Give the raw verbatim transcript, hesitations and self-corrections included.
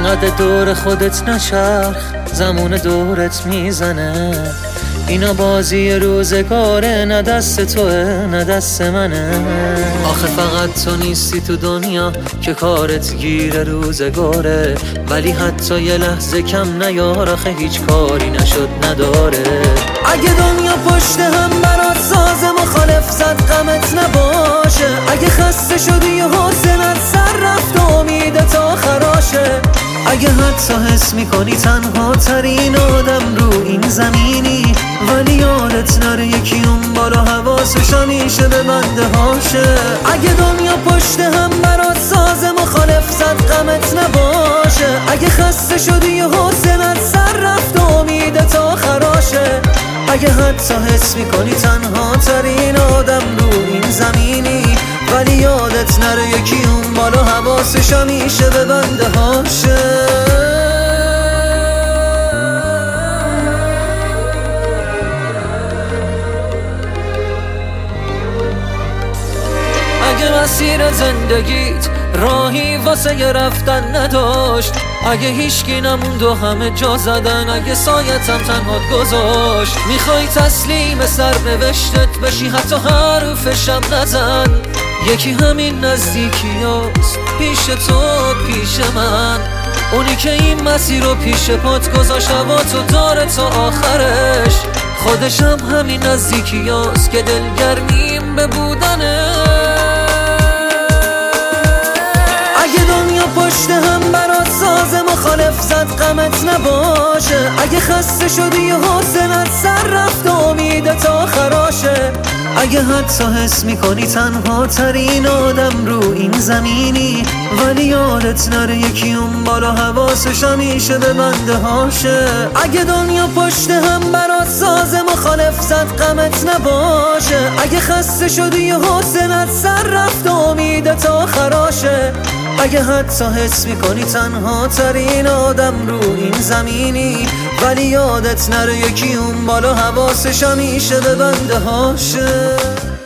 انقدر دور خودت نچرخ، زمان دورت میزنه. اینا بازی روزگاره، نه دست توه نه دست منه. آخه فقط تو نیستی تو دنیا که کارت گیر روزگاره، ولی حتی یه لحظه کم نیار، آخه هیچ کاری نشد نداره. اگه دنیا پشت هم برات ساز مخالف زد غمت نباشه، اگه خسته شدی و حوصلت سر رفت و امیدت خراشه، اگه حتی حس میکنی تنها ترین آدم رو این زمینی، ولی یادت نره یکی اون بالا حواسش همیشه به بنده هاشه. اگه دنیا پشت هم برات ساز مخالف زد غمت نباشه، اگه خسته شدی و حوصلت سر رفت و امیدت خراشه، اگه حتی حس میکنی تنها ترین آدم رو این زمینی، ولی یادت نره یکی اون بالا حواسش همیشه به بنده هاشه. اگه مسیر زندگیت راهی واسه ی رفتن نداشت، اگه هیچکی نموند و همه جا زدن، اگه سایتم تنهات گذاشت، میخوای تسلیم سرنوشتت بشی حتی حرفشم نزن. یکی همین نزدیکی هست پیش تو پیش من، اونی که این مسیر رو پیش پات گذاشت و تو داره تا آخرش، خودشم همین نزدیکی هست که دلگرمیم به بودنه. اگه دنیا پشت هم برات ساز مخالف زد غمت نباشه، اگه خسته شدی و حوصلت سر رفت و امیدت خراشه، اگه حتی حس میکنی تنها ترین آدم رو این زمینی، ولی یادت نره یکی اون بالا حواسش همیشه به بنده هاشه. اگه دنیا پشت هم برات ساز مخالف زد غمت نباشه، اگه خسته شدی و حوصلت سر رفت و امیدت خراشه، اگه حتی حس میکنی تنها ترین آدم رو این زمینی، ولی یادت نره یکی اون بالا حواسش همیشه به بنده هاشه.